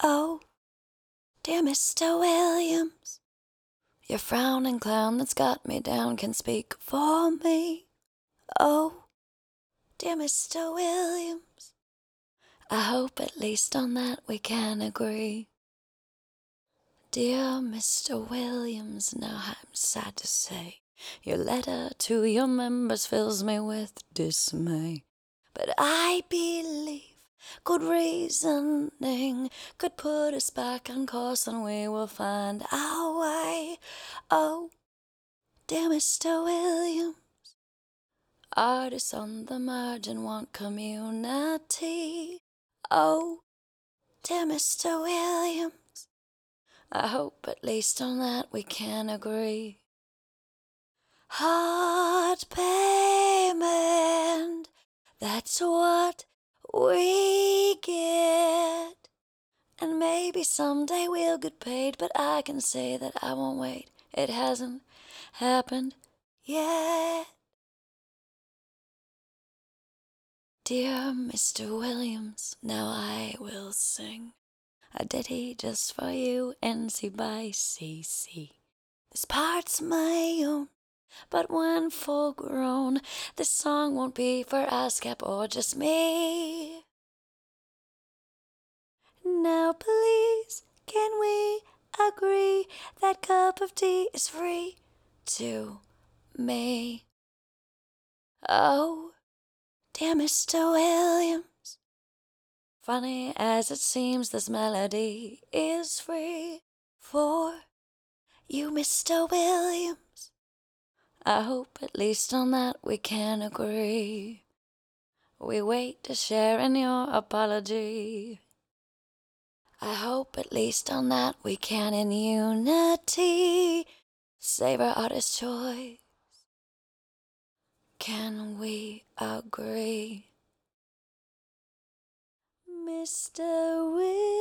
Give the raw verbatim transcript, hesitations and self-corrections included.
Oh, dear Mister Williams, your frowning clown that's got me down can speak for me. Oh, dear Mister Williams, I hope at least on that we can agree. Dear Mister Williams, now I'm sad to say, your letter to your members fills me with dismay. But I believe good reasoning could put us back on course and we will find our way. Oh, dear Mister Williams, artists on the margin want community. Oh, dear Mister Williams, I hope at least on that we can agree. Hard payment, that's what we get. And maybe someday we'll get paid, but I can say that I won't wait. It hasn't happened yet. Dear Mister Williams, now I will sing a ditty just for you, N C by C C. This part's my own, but when full grown, this song won't be for ASCAP or just me. Now please, can we agree that cup of tea is free to me? Oh, dear Mister Williams, funny as it seems, this melody is free for you, Mister Williams. I hope at least on that we can agree. We wait to share in your apology. I hope at least on that we can in unity save our artist choice. Can we agree? Mister Will